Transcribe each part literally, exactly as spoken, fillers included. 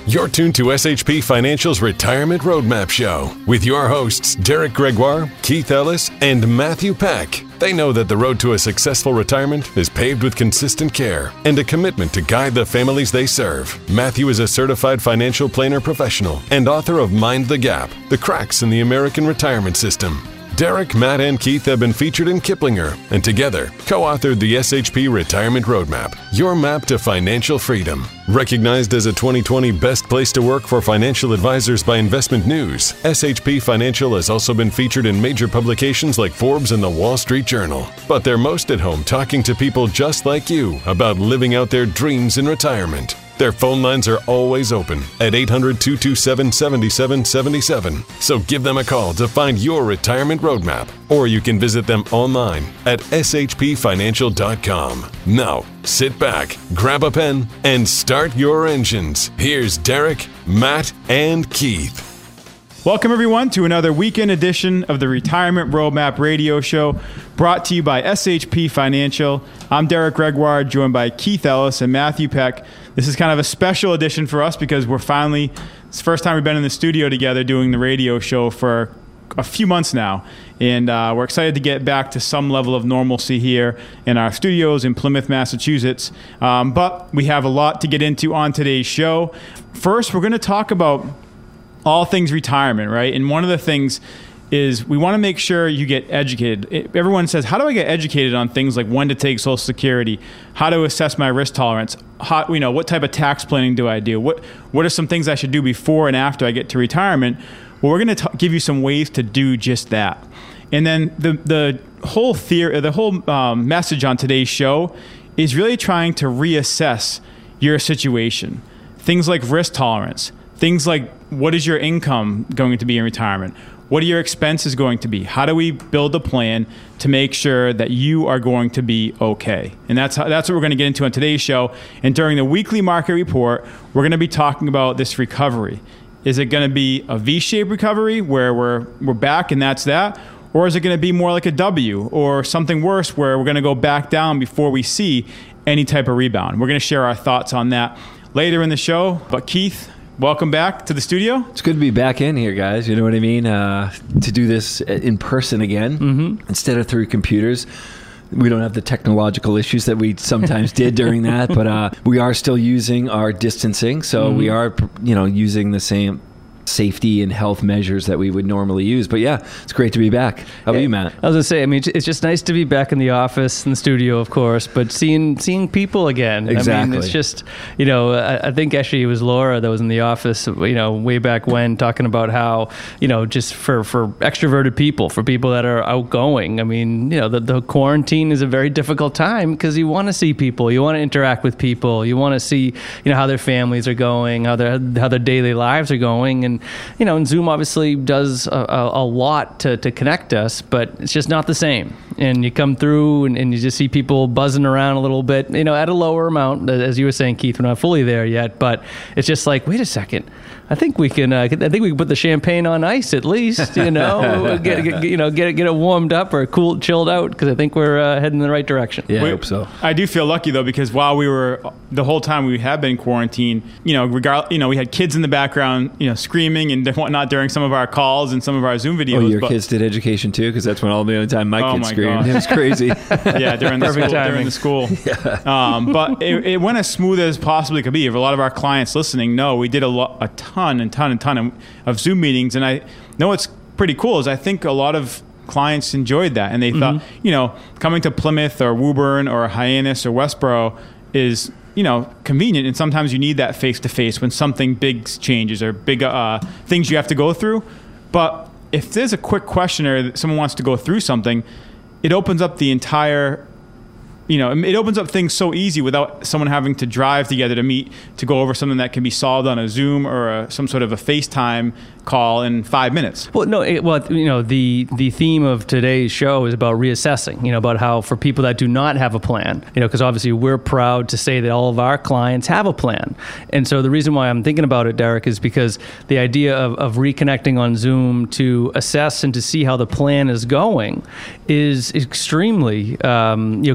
You're tuned to S H P Financial's Retirement Roadmap Show with your hosts, Derek Gregoire, Keith Ellis, and Matthew Peck. They know that the road to a successful retirement is paved with consistent care and a commitment to guide the families they serve. Matthew is a certified financial planner professional and author of Mind the Gap, The Cracks in the American Retirement System. Derek, Matt, and Keith have been featured in Kiplinger and together co-authored the S H P Retirement Roadmap, your map to financial freedom. Recognized as a twenty twenty Best Place to Work for Financial Advisors by Investment News, S H P Financial has also been featured in major publications like Forbes and the Wall Street Journal. But they're most at home talking to people just like you about living out their dreams in retirement. Their phone lines are always open at eight hundred, two two seven, seven seven seven seven. So give them a call to find your retirement roadmap, or you can visit them online at s h p financial dot com. Now, sit back, grab a pen, and start your engines. Here's Derek, Matt, and Keith. Welcome, everyone, to another weekend edition of the Retirement Roadmap Radio Show, brought to you by S H P Financial. I'm Derek Gregoire, joined by Keith Ellis and Matthew Peck. This is kind of a special edition for us because we're finally, it's the first time we've been in the studio together doing the radio show for a few months now. And uh, we're excited to get back to some level of normalcy here in our studios in Plymouth, Massachusetts. Um, but we have a lot to get into on today's show. First, we're going to talk about all things retirement, right? And one of the things is we want to make sure you get educated. It, everyone says, how do I get educated on things like when to take Social Security, how to assess my risk tolerance, how, you know, what type of tax planning do I do, what what are some things I should do before and after I get to retirement? Well, we're going to give you some ways to do just that. And then the the whole theory, the whole um, message on today's show is really trying to reassess your situation. Things like risk tolerance, things like what is your income going to be in retirement? What are your expenses going to be? How do we build a plan to make sure that you are going to be okay? And that's how, that's what we're going to get into on today's show. And during the weekly market report, we're going to be talking about this recovery. Is it going to be a V-shaped recovery where we're we're back and that's that? Or is it going to be more like a W or something worse where we're going to go back down before we see any type of rebound? We're going to share our thoughts on that later in the show. But Keith, welcome back to the studio. It's good to be back in here, guys. You know what I mean? Uh, to do this in person again, mm-hmm. instead of through computers. We don't have the technological issues that we sometimes did during that, but uh, we are still using our distancing. So mm-hmm. we are, you know, using the same safety and health measures that we would normally use. But yeah, it's great to be back. How about you, Matt? I was gonna say, I mean, it's just nice to be back in the office, in the studio, of course, but seeing seeing people again. Exactly. I mean, it's just, you know, I, I think actually it was Laura that was in the office, you know, way back when, talking about how, you know, just for, for extroverted people, for people that are outgoing. I mean, you know, the, the quarantine is a very difficult time because you want to see people, you want to interact with people, you want to see, you know, how their families are going, how their how their daily lives are going. And And, you know, and Zoom obviously does a, a, a lot to, to connect us, but it's just not the same. And you come through and, and you just see people buzzing around a little bit, you know, at a lower amount. As you were saying, Keith, we're not fully there yet, but it's just like, wait a second. I think we can. Uh, I think we can put the champagne on ice at least. You know, get, get you know get it get it warmed up or cool, chilled out because I think we're uh, heading in the right direction. Yeah, we, I hope so. I do feel lucky though because while we were the whole time we have been quarantined, you know, regard you know we had kids in the background, you know, screaming and whatnot during some of our calls and some of our Zoom videos. Oh, your but, kids did education too, because that's when all the only time my oh kids my screamed. God. It was crazy. Yeah, during the school. During the school. Yeah. Um, but it, it went as smooth as possibly could be. If a lot of our clients listening know, we did a, lo- a ton and ton and ton of, of Zoom meetings, and I know what's pretty cool is I think a lot of clients enjoyed that, and they mm-hmm. thought, you know, coming to Plymouth or Woburn or Hyannis or Westboro is, you know, convenient, and sometimes you need that face-to-face when something big changes or big uh, things you have to go through. But if there's a quick question or that someone wants to go through something, it opens up the entire, you know, it opens up things so easy without someone having to drive together to meet to go over something that can be solved on a Zoom or a, some sort of a FaceTime call in five minutes. Well, no, it, well, you know, the the theme of today's show is about reassessing, you know, about how for people that do not have a plan, you know, because obviously we're proud to say that all of our clients have a plan. And so the reason why I'm thinking about it, Derek, is because the idea of, of reconnecting on Zoom to assess and to see how the plan is going is extremely, um, you know, convenient.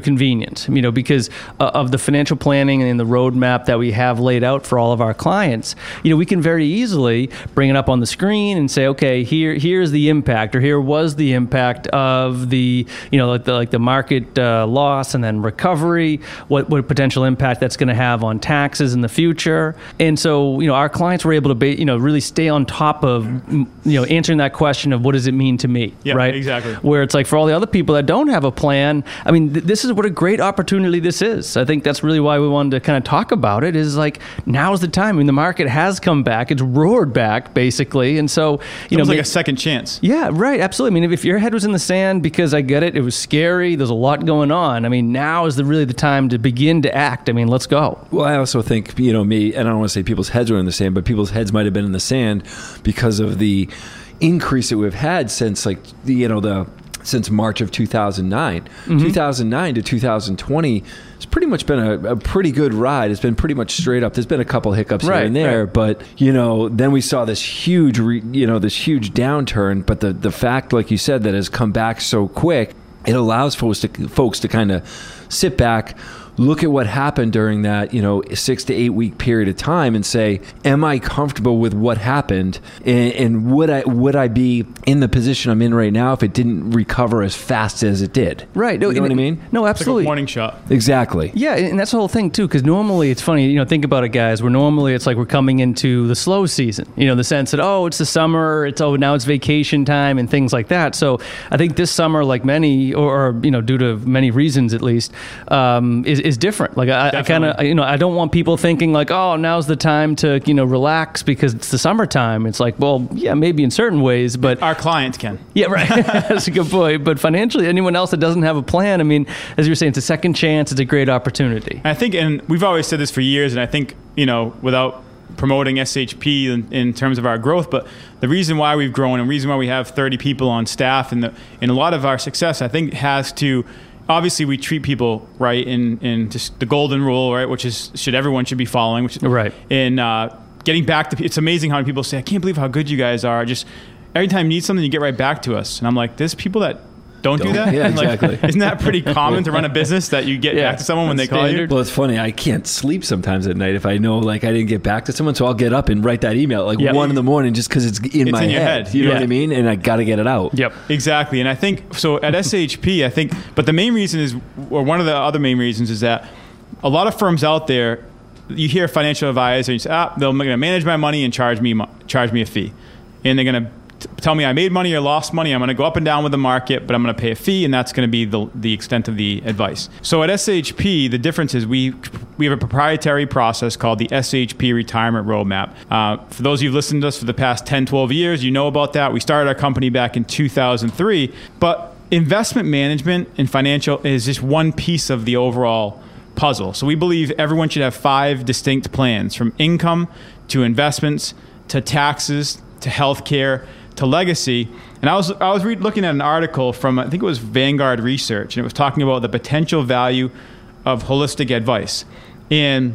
convenient, you know, because uh, of the financial planning and the roadmap that we have laid out for all of our clients. You know, we can very easily bring it up on the screen and say, okay, here here's the impact, or here was the impact of the, you know, like the, like the market uh, loss and then recovery, what, what potential impact that's going to have on taxes in the future. And so, you know, our clients were able to, ba- you know, really stay on top of, you know, answering that question of what does it mean to me, yeah, right? Exactly. Where it's like for all the other people that don't have a plan, I mean, th- this is what a great opportunity this is. I think that's really why we wanted to kind of talk about it, is like, now's the time. I mean, the market has come back. It's roared back, basically. And so, you know, it's like ma- a second chance. Yeah, right. Absolutely. I mean, if your head was in the sand, because I get it, it was scary, there's a lot going on. I mean, now is the really the time to begin to act. I mean, let's go. Well, I also think, you know, me, and I don't want to say people's heads were in the sand, but people's heads might have been in the sand because of the increase that we've had since, like, the, you know, the since March of two thousand nine. Mm-hmm. two thousand nine to two thousand twenty, it's pretty much been a, a pretty good ride. It's been pretty much straight up. There's been a couple hiccups right, here and there, right. but, you know, then we saw this huge, re, you know, this huge downturn. But the, the fact, like you said, that has come back so quick, it allows folks to, folks to kind of sit back, look at what happened during that, you know, six to eight week period of time and say, am I comfortable with what happened? And, and would I would I be in the position I'm in right now if it didn't recover as fast as it did? Right. You know what I mean? No, It's absolutely. like a warning shot. Exactly. Yeah, and that's the whole thing too, because normally it's funny, you know, think about it, guys, where normally it's like we're coming into the slow season, you know, the sense that, oh, it's the summer, it's, oh, now it's vacation time and things like that. So I think this summer, like many, or, or you know, due to many reasons at least, um, is, is different. Like I, I kind of, you know, I don't want people thinking like, oh, now's the time to, you know, relax because it's the summertime. It's like, well, yeah, maybe in certain ways, but Our clients can. yeah, right. That's a good point. But financially, anyone else that doesn't have a plan, I mean, as you were saying, it's a second chance. It's a great opportunity. I think, and we've always said this for years, and I think, you know, without promoting S H P in, in terms of our growth, but the reason why we've grown and the reason why we have thirty people on staff and, the, and a lot of our success, I think, has to, obviously we treat people right in, in just the golden rule, right, which is should everyone should be following. Which, right. In uh, getting back to, it's amazing how many people say, I can't believe how good you guys are. Just every time you need something, you get right back to us. And I'm like, there's people that don't, don't do that. Yeah, like, exactly. Isn't that pretty common to run a business that you get Yeah, back to someone when they call standard. you? Well, it's funny. I can't sleep sometimes at night if I know, like, I didn't get back to someone. So I'll get up and write that email at like Yep. one in the morning just because it's in It's my in your head. head. You know Yeah. what I mean? And I got to get it out. Yep. Exactly. And I think, so at S H P, I think, but the main reason is, or one of the other main reasons is that a lot of firms out there, you hear a financial advisor, you say, ah, they're going to manage my money and charge me, mo- charge me a fee. And they're going to t- tell me I made money or lost money. I'm going to go up and down with the market, but I'm going to pay a fee, and that's going to be the, the extent of the advice. So at S H P, the difference is we we have a proprietary process called the S H P Retirement Roadmap. Uh, for those of you who've listened to us for the past ten, twelve years, you know about that. We started our company back in two thousand three, but investment management and financial is just one piece of the overall puzzle. So we believe everyone should have five distinct plans, from income to investments to taxes to healthcare to legacy. And I was I was re- looking at an article from, I think it was Vanguard Research, and it was talking about the potential value of holistic advice. And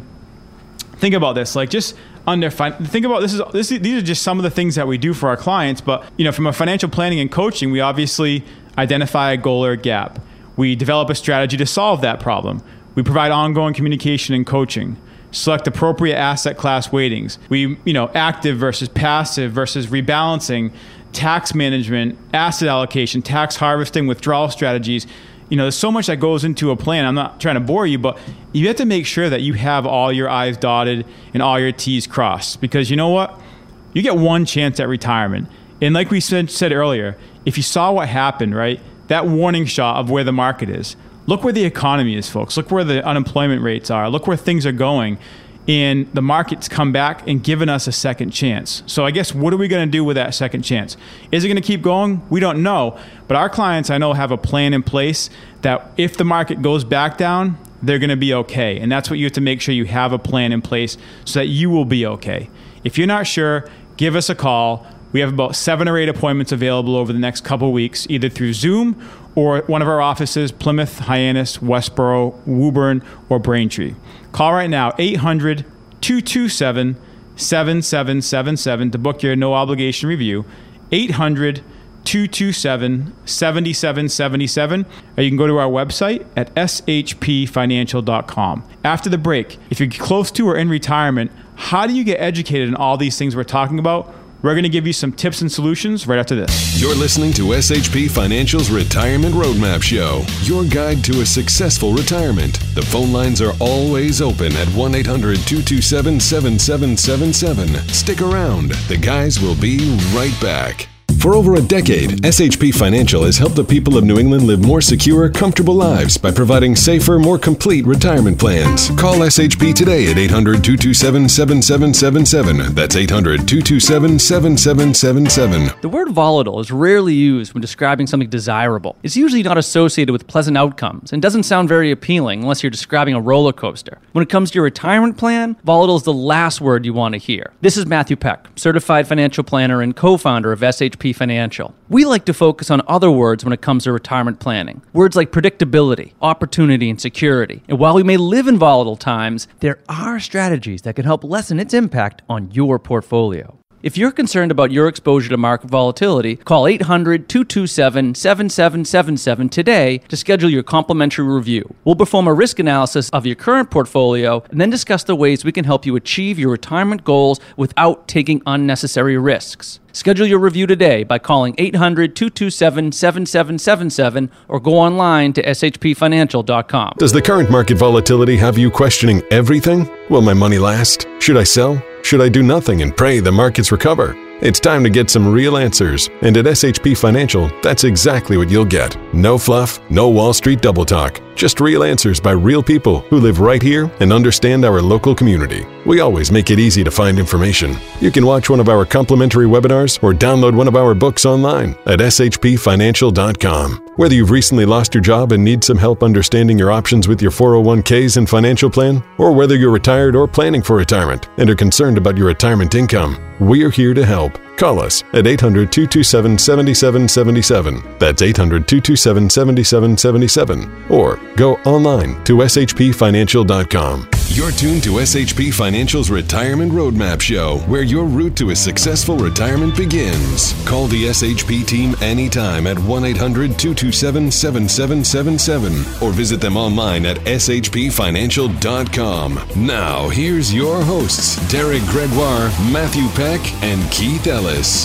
think about this, like just under fin- think about this is this is, these are just some of the things that we do for our clients. But you know, from a financial planning and coaching, we obviously identify a goal or a gap. We develop a strategy to solve that problem. We provide ongoing communication and coaching. Select appropriate asset class weightings. We, you know, active versus passive versus rebalancing, tax management, asset allocation, tax harvesting, withdrawal strategies. You know, there's so much that goes into a plan. I'm not trying to bore you, but you have to make sure that you have all your I's dotted and all your T's crossed. Because you know what? You get one chance at retirement. And like we said, said earlier, if you saw what happened, right, that warning shot of where the market is, look where the economy is, folks. Look where the unemployment rates are. Look where things are going. And the market's come back and given us a second chance. So I guess what are we going to do with that second chance? Is it going to keep going? We don't know. But our clients, I know, have a plan in place that if the market goes back down, they're going to be okay. And that's what you have to make sure you have a plan in place so that you will be okay. If you're not sure, give us a call. We have about seven or eight appointments available over the next couple of weeks, either through Zoom or one of our offices, Plymouth, Hyannis, Westboro, Woburn, or Braintree. Call right now, eight hundred, two two seven, seven seven seven seven to book your no-obligation review, eight hundred, two two seven, seven seven seven seven, or you can go to our website at s h p financial dot com. After the break, if you're close to or in retirement, how do you get educated in all these things we're talking about? We're going to give you some tips and solutions right after this. You're listening to S H P Financial's Retirement Roadmap Show, your guide to a successful retirement. The phone lines are always open at one eight hundred, two two seven, seven seven seven seven. Stick around. The guys will be right back. For over a decade, S H P Financial has helped the people of New England live more secure, comfortable lives by providing safer, more complete retirement plans. Call S H P today at eight hundred, two two seven, seven seven seven seven. That's eight hundred, two two seven, seven seven seven seven. The word volatile is rarely used when describing something desirable. It's usually not associated with pleasant outcomes and doesn't sound very appealing unless you're describing a roller coaster. When it comes to your retirement plan, volatile is the last word you want to hear. This is Matthew Peck, certified financial planner and co-founder of S H P Financial. We like to focus on other words when it comes to retirement planning. Words like predictability, opportunity, and security. And while we may live in volatile times, there are strategies that can help lessen its impact on your portfolio. If you're concerned about your exposure to market volatility, call eight hundred, two two seven, seven seven seven seven today to schedule your complimentary review. We'll perform a risk analysis of your current portfolio and then discuss the ways we can help you achieve your retirement goals without taking unnecessary risks. Schedule your review today by calling eight hundred, two two seven, seven seven seven seven or go online to s h p financial dot com. Does the current market volatility have you questioning everything? Will my money last? Should I sell? Should I do nothing and pray the markets recover? It's time to get some real answers, and at S H P Financial, that's exactly what you'll get. No fluff, no Wall Street double talk, just real answers by real people who live right here and understand our local community. We always make it easy to find information. You can watch one of our complimentary webinars or download one of our books online at s h p financial dot com. Whether you've recently lost your job and need some help understanding your options with your four oh one k's and financial plan, or whether you're retired or planning for retirement and are concerned about your retirement income, we're here to help. Call us at eight hundred, two two seven, seven seven seven seven. That's eight hundred, two two seven, seven seven seven seven. Or go online to s h p financial dot com. You're tuned to S H P Financial's Retirement Roadmap Show, where your route to a successful retirement begins. Call the S H P team anytime at one eight hundred, two two seven, seven seven seven seven or visit them online at s h p financial dot com. Now, here's your hosts, Derek Gregoire, Matthew Peck, and Keith Ellis.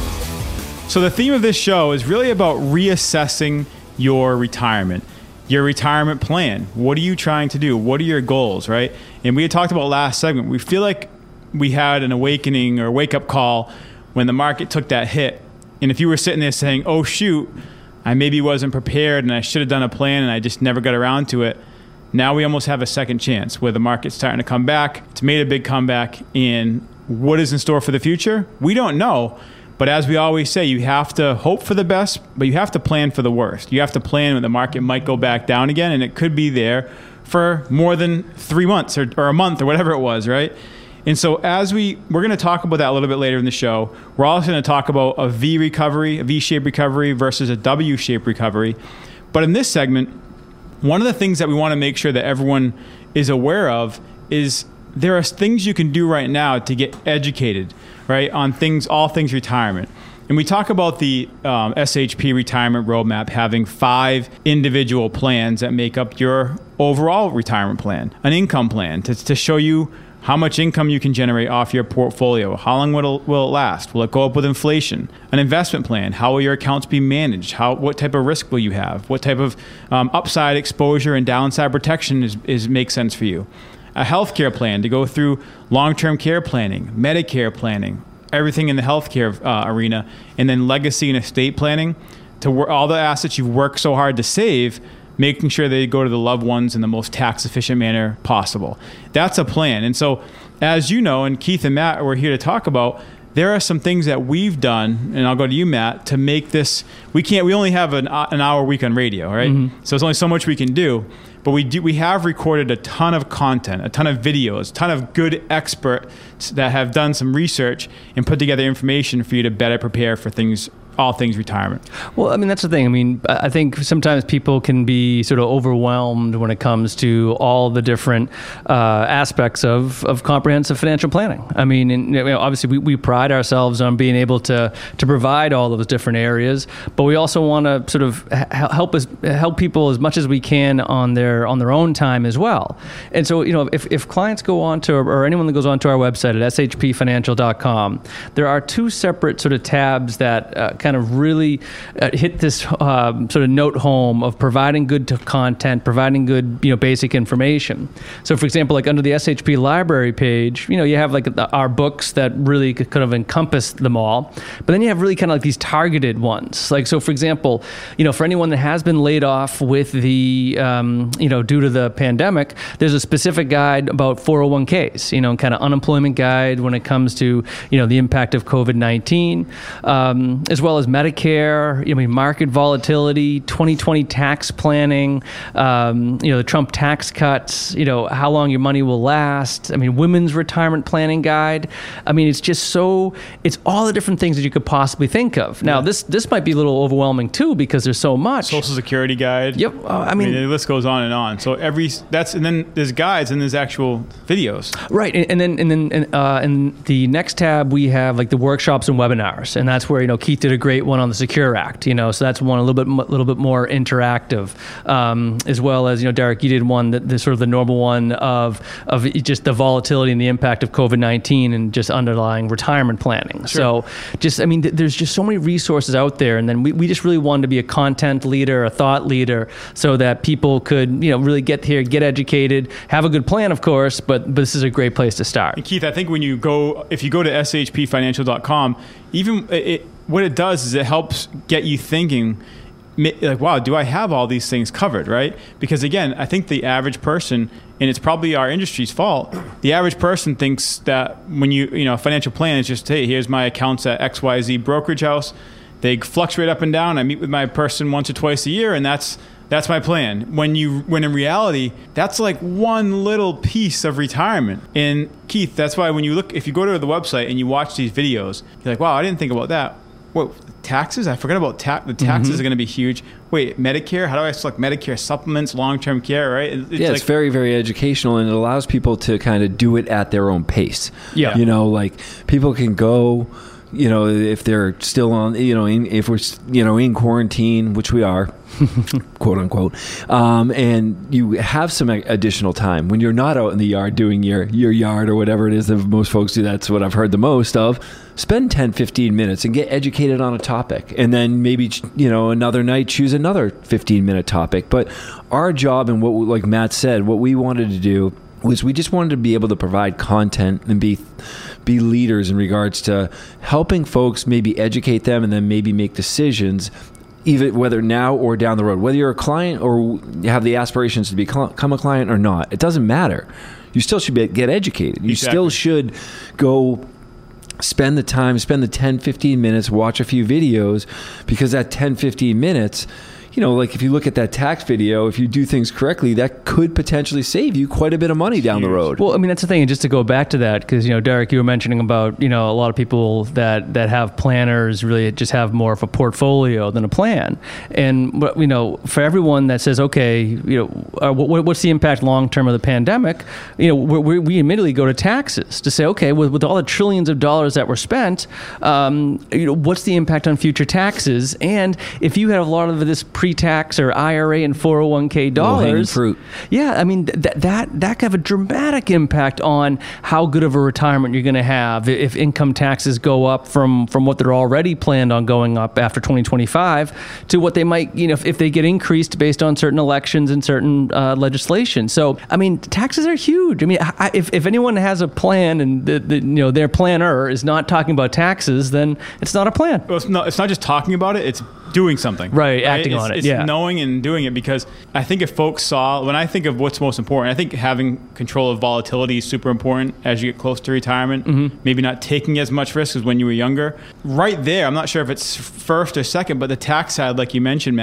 So the theme of this show is really about reassessing your retirement. Your retirement plan. What are you trying to do? What are your goals, right? And we had talked about last segment. We feel like we had an awakening or wake-up call when the market took that hit. And if you were sitting there saying, oh, shoot, I maybe wasn't prepared and I should have done a plan and I just never got around to it, now we almost have a second chance where the market's starting to come back. It's made a big comeback. And what is in store for the future? We don't know. But as we always say, you have to hope for the best, but you have to plan for the worst. You have to plan when the market might go back down again, and it could be there for more than three months or, or a month or whatever it was, right? And so as we, we're going to talk about that a little bit later in the show. We're also going to talk about a V recovery, a V-shaped recovery versus a W-shaped recovery. But in this segment, one of the things that we want to make sure that everyone is aware of is there are things you can do right now to get educated, right, on things, all things retirement. And we talk about the um, S H P Retirement Roadmap having five individual plans that make up your overall retirement plan. An income plan to, to show you how much income you can generate off your portfolio. How long will it, will it last? Will it go up with inflation? An investment plan. How will your accounts be managed? How, what type of risk will you have? What type of um, upside exposure and downside protection is, is makes sense for you? A healthcare plan to go through long-term care planning, Medicare planning, everything in the healthcare uh, arena, and then legacy and estate planning to wor- all the assets you've worked so hard to save, making sure they go to the loved ones in the most tax-efficient manner possible. That's a plan. And so, as you know, and Keith and Matt were here to talk about, there are some things that we've done, and I'll go to you, Matt, to make this, we can't, we only have an, an hour a week on radio, right? Mm-hmm. So there's only so much we can do. But we do, we have recorded a ton of content, a ton of videos, a ton of good experts that have done some research and put together information for you to better prepare for things all things retirement? Well, I mean, that's the thing. I mean, I think sometimes people can be sort of overwhelmed when it comes to all the different uh, aspects of, of comprehensive financial planning. I mean, and, you know, obviously we, we pride ourselves on being able to to provide all those different areas, but we also want to sort of help us help people as much as we can on their on their own time as well. And so, you know, if, if clients go on to, or anyone that goes on to our website at s h p financial dot com, there are two separate sort of tabs that uh, kind of really uh, hit this um, sort of note home of providing good to content, providing good, you know, basic information. So, for example, like under the S H P library page, you know, you have like the, our books that really kind of encompass them all, but then you have really kind of like these targeted ones. Like, so for example, you know, for anyone that has been laid off with the, um, you know, due to the pandemic, there's a specific guide about four oh one k's, you know, kind of unemployment guide when it comes to, you know, the impact of COVID nineteen, um, as well as Medicare, I mean, market volatility, twenty twenty tax planning, um, you know, the Trump tax cuts, you know, how long your money will last. I mean, women's retirement planning guide. I mean, it's just so, it's all the different things that you could possibly think of. Now, yeah. this this might be a little overwhelming too because there's so much. Social Security guide. Yep. Uh, I, mean, I mean, the list goes on and on. So every, that's, and then there's guides and there's actual videos. Right. And, and then, and then, uh, in the next tab, we have like the workshops and webinars. And that's where, you know, Keith did a great one on the Secure Act, you know, so that's one a little bit, a little bit more interactive, um, as well as, you know, Derek, you did one that the sort of the normal one of, of just the volatility and the impact of COVID nineteen and just underlying retirement planning. Sure. So just, I mean, th- there's just so many resources out there. And then we, we just really wanted to be a content leader, a thought leader, so that people could, you know, really get here, get educated, have a good plan, of course, but, but this is a great place to start. And Keith, I think when you go, if you go to s h p financial dot com, even it, what it does is it helps get you thinking, like, wow, do I have all these things covered, right? Because again, I think the average person, and it's probably our industry's fault, the average person thinks that when you, you know, a financial plan is just, hey, here's my accounts at X Y Z brokerage house. They fluctuate up and down. I meet with my person once or twice a year, and that's that's my plan. When you, when in reality, that's like one little piece of retirement. And Keith, that's why when you look, if you go to the website and you watch these videos, you're like, wow, I didn't think about that. What, taxes? I forgot about tax. The taxes mm-hmm. are going to be huge. Wait, Medicare? How do I select Medicare supplements, long-term care, right? It's yeah, like, it's very, very educational, and it allows people to kind of do it at their own pace. Yeah. You know, like people can go, you know, if they're still on, you know, in, if we're, you know, in quarantine, which we are, quote unquote, um, and you have some additional time when you're not out in the yard doing your, your yard or whatever it is that most folks do. That's what I've heard the most of. Spend ten, fifteen minutes and get educated on a topic. And then maybe, you know, another night, choose another fifteen minute topic. But our job, and what, like Matt said, what we wanted to do was we just wanted to be able to provide content and be be leaders in regards to helping folks maybe educate them and then maybe make decisions, even whether now or down the road, whether you're a client or you have the aspirations to become a client or not. It doesn't matter. You still should be, get educated. You exactly. still should go spend the time, spend the ten, fifteen minutes, watch a few videos, because that ten, fifteen minutes, you know, like if you look at that tax video, if you do things correctly, that could potentially save you quite a bit of money down the road. Well, I mean, that's the thing. And just to go back to that, because, you know, Derek, you were mentioning about, you know, a lot of people that, that have planners really just have more of a portfolio than a plan. And, you know, for everyone that says, okay, you know, uh, what, what's the impact long term of the pandemic? You know, we we immediately go to taxes to say, okay, with, with all the trillions of dollars that were spent, um, you know, what's the impact on future taxes? And if you have a lot of this pre-tax or I R A and four oh one k dollars, fruit. Yeah, I mean, th- that that can have a dramatic impact on how good of a retirement you're going to have if income taxes go up from, from what they're already planned on going up after twenty twenty-five to what they might, you know, if, if they get increased based on certain elections and certain uh, legislation. So, I mean, taxes are huge. I mean, I, if, if anyone has a plan and the, the, you know, their planner is not talking about taxes, then it's not a plan. Well, it's not, it's not just talking about it, it's doing something. Right, acting it's, on it, it's yeah. knowing and doing it, because I think if folks saw, when I think of what's most important, I think having control of volatility is super important as you get close to retirement. Mm-hmm. Maybe not taking as much risk as when you were younger. Right there, I'm not sure if it's first or second, but the tax side, like you mentioned, Matt,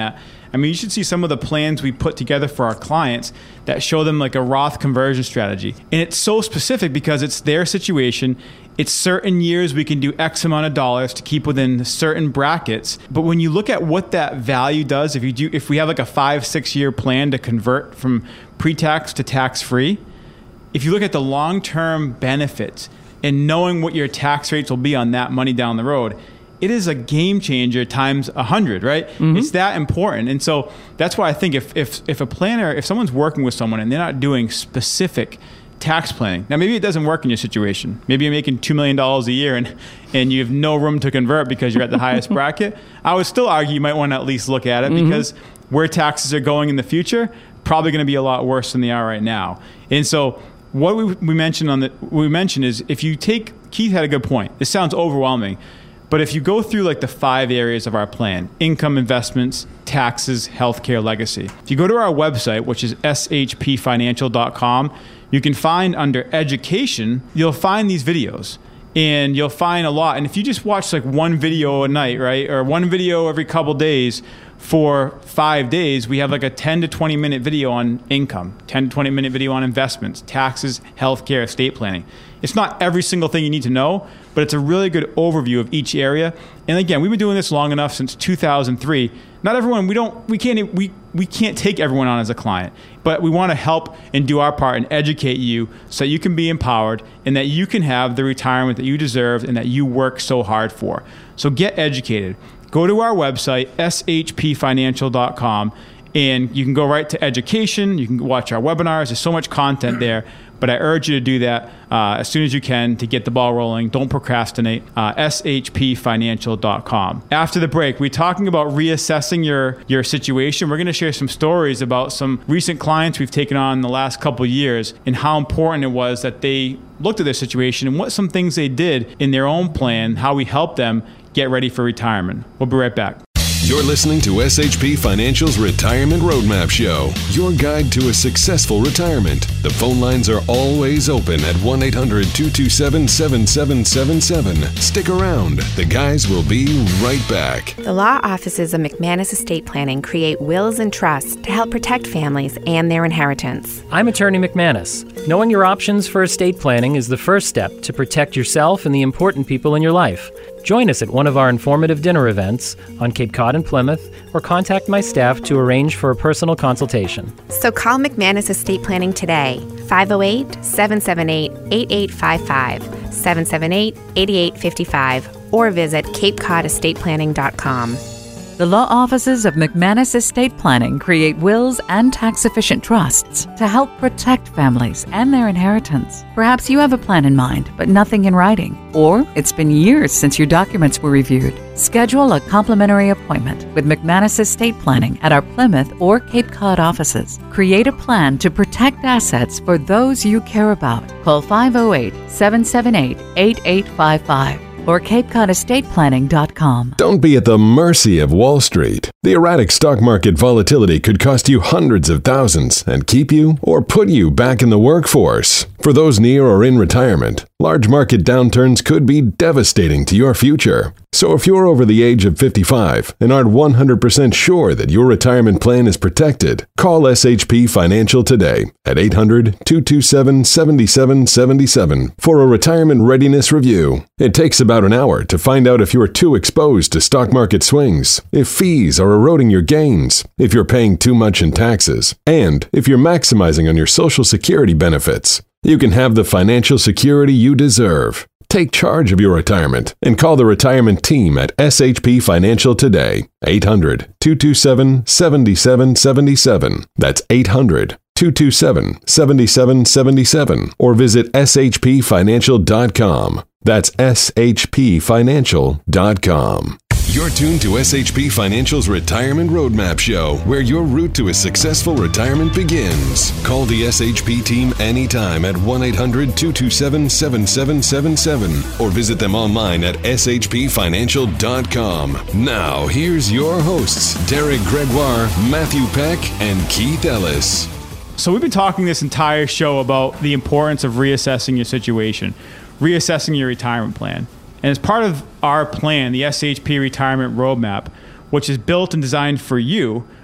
I mean, you should see some of the plans we put together for our clients that show them like a Roth conversion strategy. And it's so specific because it's their situation. It's certain years we can do X amount of dollars to keep within certain brackets. But when you look at what that value does, if you do, if we have like a five, six year plan to convert from pre-tax to tax-free, if you look at the long-term benefits and knowing what your tax rates will be on that money down the road, it is a game changer times a hundred, right? Mm-hmm. It's that important. And so that's why I think if, if, if a planner, if someone's working with someone and they're not doing specific tax planning. Now, maybe it doesn't work in your situation. Maybe you're making two million dollars a year and, and you have no room to convert because you're at the highest bracket. I would still argue you might want to at least look at it mm-hmm. because where taxes are going in the future, probably going to be a lot worse than they are right now. And so what we, we mentioned on the, what we mentioned is if you take, Keith had a good point. This sounds overwhelming, but if you go through like the five areas of our plan, income, investments, taxes, healthcare, legacy. If you go to our website, which is s h p financial dot com, you can find under education, you'll find these videos and you'll find a lot. And if you just watch like one video a night, right? Or one video every couple days for five days, we have like a ten to twenty minute video on income, ten to twenty minute video on investments, taxes, healthcare, estate planning. It's not every single thing you need to know, but it's a really good overview of each area. And again, we've been doing this long enough since two thousand three. Not everyone, we don't, we can't, we, we can't take everyone on as a client, but we want to help and do our part and educate you so that you can be empowered and that you can have the retirement that you deserve and that you work so hard for. So get educated. Go to our website, s h p financial dot com, and you can go right to education. You can watch our webinars. There's so much content there. But I urge you to do that uh, as soon as you can to get the ball rolling. Don't procrastinate. Uh, s h p financial dot com. After the break, we're talking about reassessing your, your situation. We're going to share some stories about some recent clients we've taken on in the last couple of years and how important it was that they looked at their situation and what some things they did in their own plan, how we helped them get ready for retirement. We'll be right back. You're listening to S H P Financial's Retirement Roadmap Show, your guide to a successful retirement. The phone lines are always open at one eight hundred two two seven seven seven seven seven. Stick around. The guys will be right back. The law offices of McManus Estate Planning create wills and trusts to help protect families and their inheritance. I'm Attorney McManus. Knowing your options for estate planning is the first step to protect yourself and the important people in your life. Join us at one of our informative dinner events on Cape Cod and Plymouth, or contact my staff to arrange for a personal consultation. So call McManus Estate Planning today, five oh eight, seven seven eight, eight eight five five, seven seven eight, eight eight five five, or visit cape cod estate planning dot com. The law offices of McManus Estate Planning create wills and tax-efficient trusts to help protect families and their inheritance. Perhaps you have a plan in mind, but nothing in writing. Or it's been years since your documents were reviewed. Schedule a complimentary appointment with McManus Estate Planning at our Plymouth or Cape Cod offices. Create a plan to protect assets for those you care about. Call five oh eight, seven seven eight, eight eight five five. or cape cod estate planning dot com. Don't be at the mercy of Wall Street. The erratic stock market volatility could cost you hundreds of thousands and keep you or put you back in the workforce. For those near or in retirement, large market downturns could be devastating to your future. So if you're over the age of fifty-five and aren't one hundred percent sure that your retirement plan is protected, call S H P Financial today at eight hundred, two two seven, seven seven seven seven for a retirement readiness review. It takes about an hour to find out if you're too exposed to stock market swings, if fees are eroding your gains, if you're paying too much in taxes, and if you're maximizing on your Social Security benefits. You can have the financial security you deserve. Take charge of your retirement and call the retirement team at S H P Financial today. eight hundred, two two seven, seven seven seven seven. That's eight hundred, two two seven, seven seven seven seven. Or visit s h p financial dot com. That's s h p financial dot com. You're tuned to S H P Financial's Retirement Roadmap Show, where your route to a successful retirement begins. Call the S H P team anytime at one eight hundred, two two seven, seven seven seven seven or visit them online at s h p financial dot com. Now, here's your hosts, Derek Gregoire, Matthew Peck, and Keith Ellis. So we've been talking this entire show about the importance of reassessing your situation, reassessing your retirement plan. And as part of our plan, the S H P Retirement Roadmap, which is built and designed for you,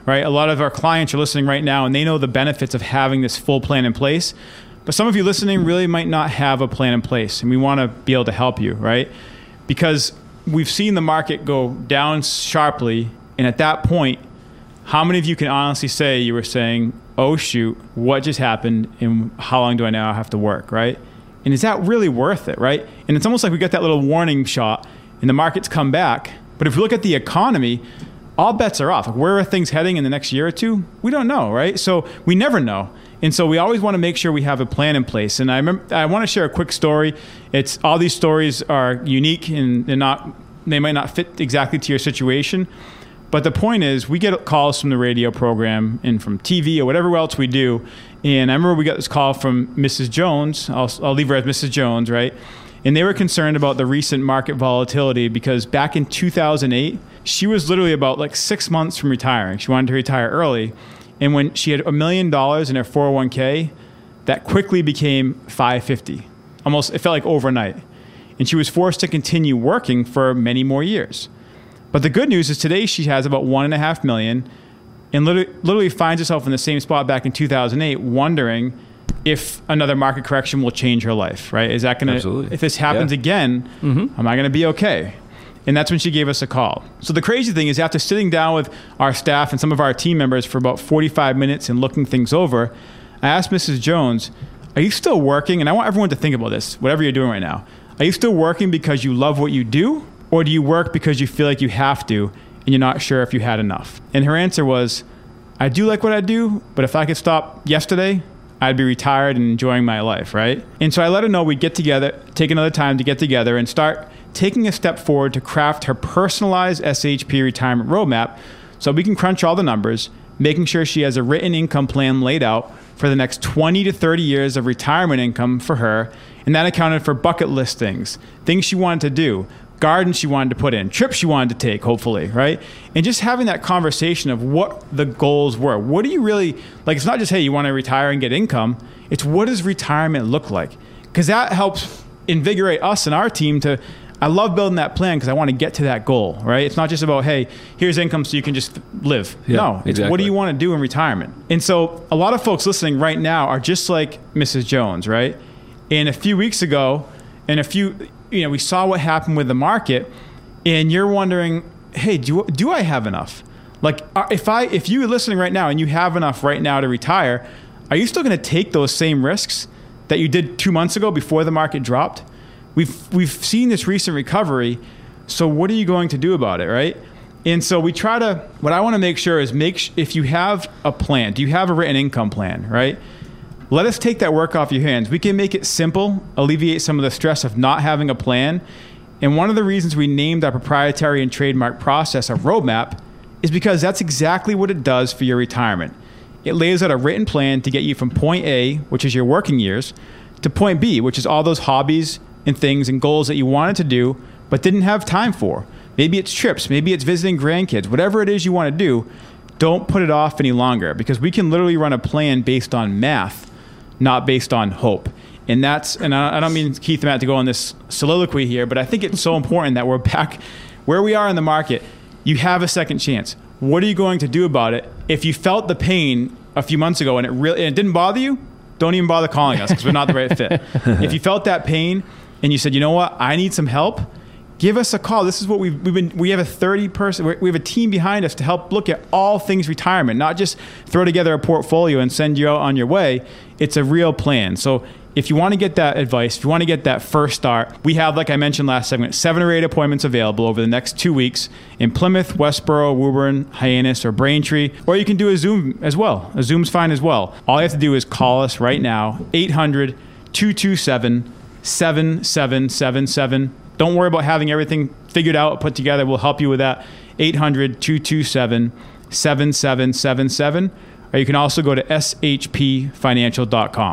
right? A lot of our clients are listening right now and they know the benefits of having this full plan in place. But some of you listening really might not have a plan in place, and we want to be able to help you, right? Because we've seen the market go down sharply, and at that point, how many of you can honestly say you were saying, oh shoot, what just happened and how long do I now have to work, right? And is that really worth it, right? And it's almost like we got that little warning shot and the markets come back. But if we look at the economy, all bets are off. Like, where are things heading in the next year or two? We don't know, right? So we never know. And so we always want to make sure we have a plan in place. And I remember, I want to share a quick story. It's all these stories are unique and they're not, they might not fit exactly to your situation. But the point is, we get calls from the radio program and from T V or whatever else we do. And I remember we got this call from Missus Jones. I'll, I'll leave her as Missus Jones, right? And they were concerned about the recent market volatility because back in two thousand eight, she was literally about like six months from retiring. She wanted to retire early. And when she had a million dollars in her four oh one k, that quickly became five hundred fifty thousand dollars. Almost, it felt like overnight. And she was forced to continue working for many more years. But the good news is today she has about one and a half million and literally, literally finds herself in the same spot back in two thousand eight, wondering if another market correction will change her life, right? Is that going to, if this happens yeah. again, mm-hmm. am I going to be okay? And that's when she gave us a call. So the crazy thing is, after sitting down with our staff and some of our team members for about forty-five minutes and looking things over, I asked Missus Jones, are you still working? And I want everyone to think about this, whatever you're doing right now. Are you still working because you love what you do? Or do you work because you feel like you have to and you're not sure if you had enough? And her answer was, I do like what I do, but if I could stop yesterday, I'd be retired and enjoying my life, right? And so I let her know we'd get together, take another time to get together and start taking a step forward to craft her personalized S H P retirement roadmap so we can crunch all the numbers, making sure she has a written income plan laid out for the next twenty to thirty years of retirement income for her. And that accounted for bucket list things, things she wanted to do, gardens she wanted to put in, trips she wanted to take, hopefully, right? And just having that conversation of what the goals were. What do you really, like, it's not just, hey, you want to retire and get income. It's what does retirement look like? Because that helps invigorate us and our team to, I love building that plan because I want to get to that goal, right? It's not just about, hey, here's income so you can just live. Yeah, no, it's exactly. What do you want to do in retirement? And so a lot of folks listening right now are just like Missus Jones, right? And a few weeks ago, and a few, you know, we saw what happened with the market, and you're wondering, hey, do do I have enough? Like, if I if you're listening right now and you have enough right now to retire, are you still going to take those same risks that you did two months ago before the market dropped? We've we've seen this recent recovery, so what are you going to do about it, right? And so we try to, what I want to make sure is make sh- if you have a plan, do you have a written income plan, right? Let us take that work off your hands. We can make it simple, alleviate some of the stress of not having a plan. And one of the reasons we named our proprietary and trademark process a roadmap is because that's exactly what it does for your retirement. It lays out a written plan to get you from point A, which is your working years, to point B, which is all those hobbies and things and goals that you wanted to do but didn't have time for. Maybe it's trips, maybe it's visiting grandkids, whatever it is you want to do, don't put it off any longer, because we can literally run a plan based on math, not based on hope. And that's, and I don't mean Keith and Matt to go on this soliloquy here, but I think it's so important that we're back where we are in the market. You have a second chance. What are you going to do about it? If you felt the pain a few months ago and it really and it didn't bother you, don't even bother calling us because we're not the right fit. If you felt that pain and you said, you know what, I need some help, give us a call. This is what we've, we've been, we have a thirty person, we have a team behind us to help look at all things retirement, not just throw together a portfolio and send you out on your way. It's a real plan. So if you want to get that advice, if you want to get that first start, we have, like I mentioned last segment, seven or eight appointments available over the next two weeks in Plymouth, Westboro, Woburn, Hyannis, or Braintree, or you can do a Zoom as well. A Zoom's fine as well. All you have to do is call us right now, eight hundred, two two seven, seven seven seven seven. Don't worry about having everything figured out, put together. We'll help you with that. eight hundred, two two seven, seven seven seven seven. Or you can also go to s h p financial dot com.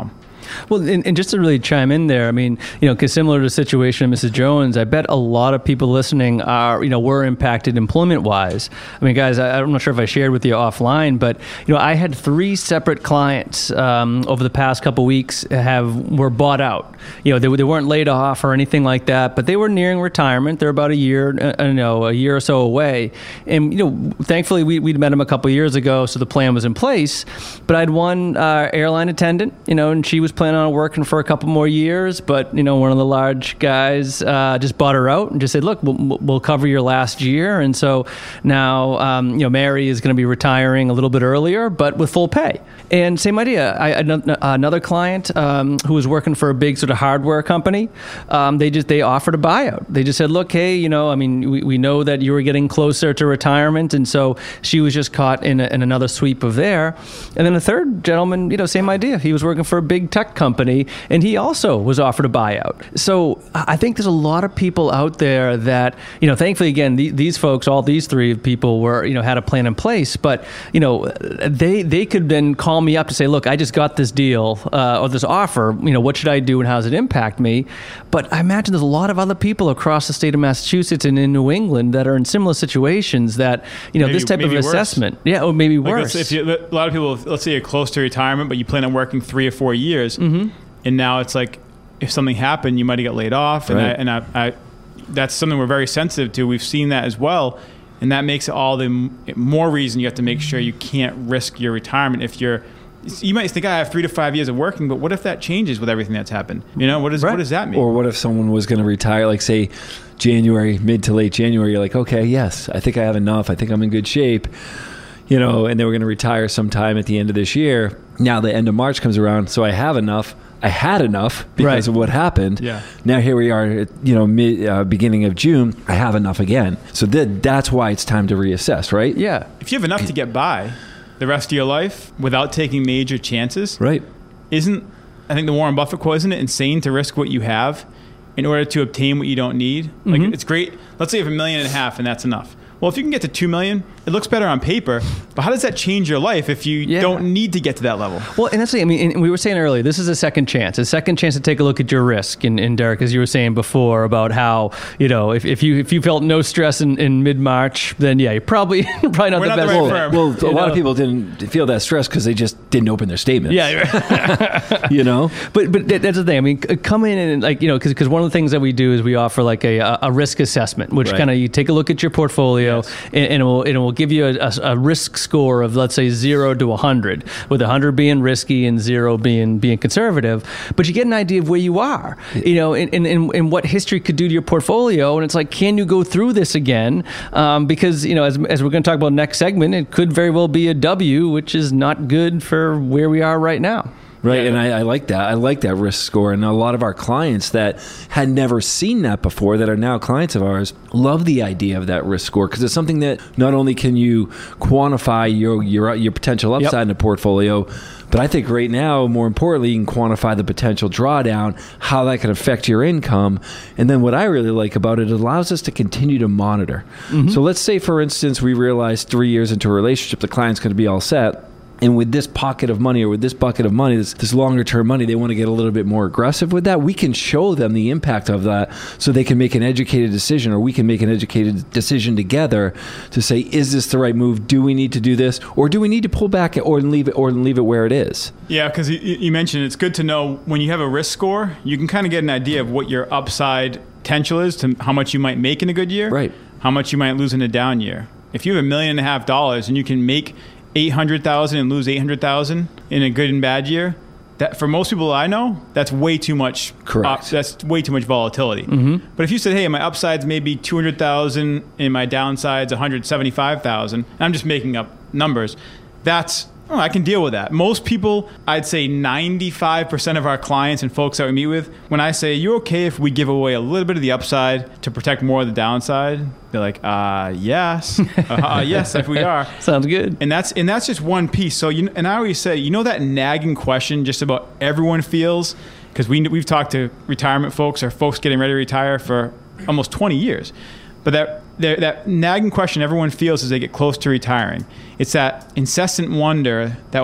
Well, and, and just to really chime in there, I mean, you know, because similar to the situation of Missus Jones, I bet a lot of people listening are, you know, were impacted employment-wise. I mean, guys, I, I'm not sure if I shared with you offline, but, you know, I had three separate clients um, over the past couple weeks have were bought out. You know, they, they weren't laid off or anything like that, but they were nearing retirement. They're about a year, uh, you know, a year or so away. And, you know, thankfully, we, we'd met them a couple of years ago, so the plan was in place. But I had one uh, airline attendant, you know, and she was planning on working for a couple more years, but, you know, one of the large guys uh, just bought her out and just said, look, we'll, we'll cover your last year. And so now, um, you know, Mary is going to be retiring a little bit earlier, but with full pay. And same idea. I, another client um, who was working for a big sort of hardware company, um, they just, they offered a buyout. They just said, look, hey, you know, I mean, we, we know that you were getting closer to retirement. And so she was just caught in, a, in another sweep of there. And then the third gentleman, you know, same idea. He was working for a big tech company, and he also was offered a buyout. So I think there's a lot of people out there that, you know, thankfully, again, the, these folks, all these three people were, you know, had a plan in place, but, you know, they they could then call me up to say, look, I just got this deal uh, or this offer, you know, what should I do and how does it impact me? But I imagine there's a lot of other people across the state of Massachusetts and in New England that are in similar situations that, you know, maybe, this type of worse. assessment, yeah, or maybe like worse. If you, a lot of people, let's say you're close to retirement, but you plan on working three or four years, mm-hmm. and now it's like, if something happened, you might have got laid off, and, right. I, and I, I, that's something we're very sensitive to. We've seen that as well, and that makes it all the more reason you have to make sure you can't risk your retirement. If you're, you might think I have three to five years of working, but what if that changes with everything that's happened? You know, what, is, right. what does that mean? Or what if someone was going to retire, like say January, mid to late January, you're like, okay, yes, I think I have enough. I think I'm in good shape. You know, and they were going to retire sometime at the end of this year. Now the end of March comes around, so I have enough. I had enough because right. of what happened. Yeah. Now here we are, at, you know, mid, uh, beginning of June. I have enough again. So that that's why it's time to reassess, right? Yeah. If you have enough to get by the rest of your life without taking major chances, right? Isn't, I think the Warren Buffett quote, isn't it insane to risk what you have in order to obtain what you don't need? Mm-hmm. Like, it's great. Let's say you have a million and a half and that's enough. Well, if you can get to two million, it looks better on paper, but how does that change your life if you yeah. don't need to get to that level? Well, and that's, I mean, and we were saying earlier, this is a second chance, a second chance to take a look at your risk. And, and Derek, as you were saying before about how, you know, if, if you if you felt no stress in, in mid-March, then yeah, you're probably, probably not we're the not best. The right well, firm. well a you lot know? of people didn't feel that stress because they just didn't open their statements. Yeah. You know? But but that's the thing. I mean, come in and like, you know, because one of the things that we do is we offer like a, a risk assessment, which right. kind of you take a look at your portfolio yes. and, and it will, it will give you a, a, a risk score of, let's say, zero to one hundred, with one hundred being risky and zero being being conservative. But you get an idea of where you are, you know, and, and, and what history could do to your portfolio. And it's like, can you go through this again? Um, because, you know, as, as we're going to talk about next segment, it could very well be a W, which is not good for where we are right now. Right, and I, I like that. I like that risk score. And a lot of our clients that had never seen that before, that are now clients of ours, love the idea of that risk score because it's something that not only can you quantify your your, your potential upside yep. in the portfolio, but I think right now, more importantly, you can quantify the potential drawdown, how that can affect your income. And then what I really like about it, it allows us to continue to monitor. Mm-hmm. So let's say, for instance, we realize three years into a relationship, the client's going to be all set. And with this pocket of money or with this bucket of money, this, this longer term money, they want to get a little bit more aggressive with that. We can show them the impact of that so they can make an educated decision, or we can make an educated decision together to say, is this the right move? Do we need to do this? Or do we need to pull back or leave it or leave it where it is? Yeah, because you, you mentioned it's good to know when you have a risk score, you can kind of get an idea of what your upside potential is, to how much you might make in a good year, right? How much you might lose in a down year. If you have a million and a half dollars and you can make eight hundred thousand and lose eight hundred thousand in a good and bad year, that for most people I know, that's way too much. Correct. Uh, that's way too much volatility. Mm-hmm. But if you said, hey, my upside's maybe two hundred thousand and my downside's one hundred seventy-five thousand, I'm just making up numbers, that's, oh, I can deal with that. Most people, I'd say ninety-five percent of our clients and folks that we meet with, when I say, you okay if we give away a little bit of the upside to protect more of the downside? They're like, uh, yes. uh, yes, if we are. Sounds good. And that's and that's just one piece. So, you and I always say, you know that nagging question just about everyone feels? Because we, we've talked to retirement folks or folks getting ready to retire for almost twenty years. But that that nagging question everyone feels as they get close to retiring. It's that incessant wonder that will